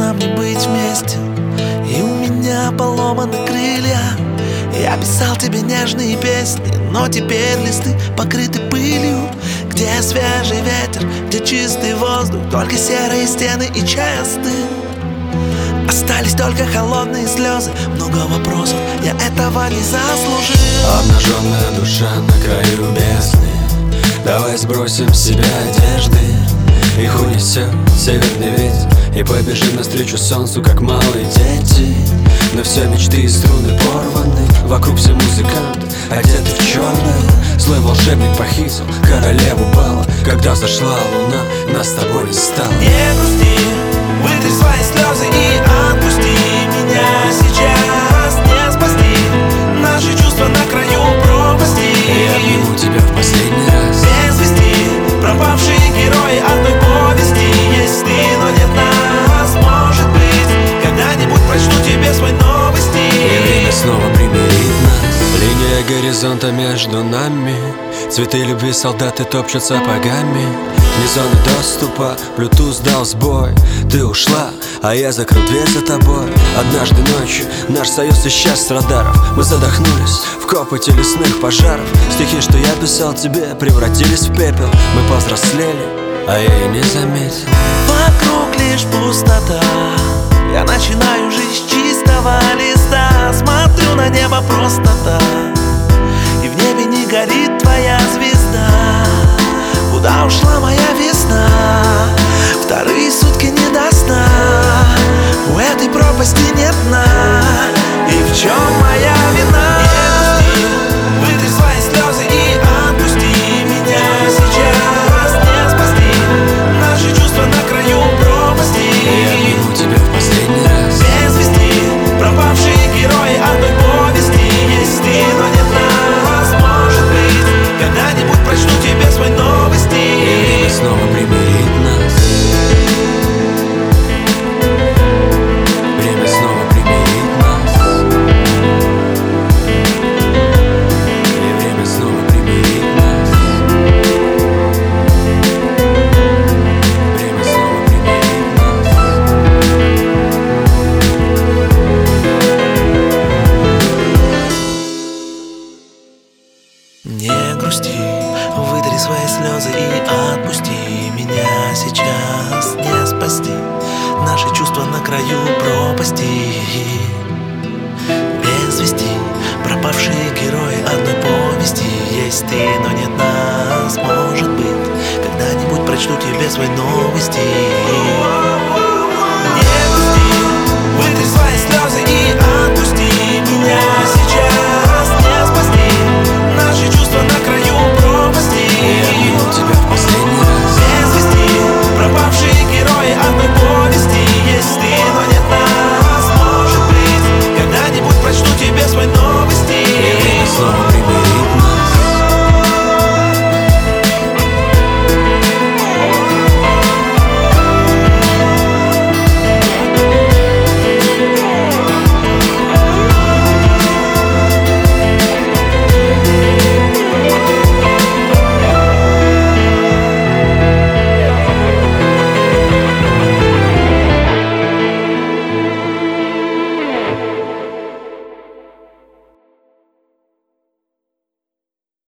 нам не быть вместе, и у меня поломаны крылья. Я писал тебе нежные песни, но теперь листы покрыты пылью. Где свежий ветер, где чистый воздух, только серые стены и часты. Остались только холодные слезы, много вопросов, я этого не заслужил. Обнаженная душа на краю бездны, давай сбросим с себя одежды. Их унесет северный ветер, и побежим навстречу солнцу, как малые дети. Но все мечты и струны порваны, вокруг все музыканты, одеты в черное. Злой волшебник похитил королеву бала, когда зашла луна, нас с тобой не стало. Не грусти, вытри свои слезы и отпусти меня сейчас. Не спасти наши чувства на краю пропасти. Я обниму тебя в последний раз. Без вести, пропавшие герои одной повести. Есть ты, но нет нас, может быть. Когда-нибудь прочту тебе свой новости, и время снова примирит нас. Линия горизонта между нами, цветы любви солдаты топчут сапогами. Ни зоны доступа, Bluetooth дал сбой. Ты ушла, а я закрыл дверь за тобой. Однажды ночью наш союз исчез с радаров. Мы задохнулись в копоте лесных пожаров. Стихи, что я писал тебе, превратились в пепел. Мы повзрослели, а я и не заметил. Вокруг лишь пустота, я начинаю жить с чистого листа. Смотрю на небо просто так, и в небе не горит твоя звезда. Куда ушла моя весна? Вторые сутки не до сна. У этой пропасти нет дна. И в чем моя вина? Не грусти, вытри свои слезы и отпусти меня сейчас. Не спасти наши чувства на краю пропасти. Я обниму тебя в последний раз. Без вести, пропавшие герои одной повести. Есть ты, но нет нас, может быть. Когда-нибудь прочту тебе свой новости, и время снова примирит нас. Время снова примирит нас. И время снова примирит нас. Время снова примирит нас. Не грусти, вытри свои слезы и отпусти меня сейчас. Не спасти наши чувства на краю пропасти. Без вести, пропавшие герои одной повести. Есть ты, но нет нас, может быть. Когда-нибудь прочту тебе свои новости.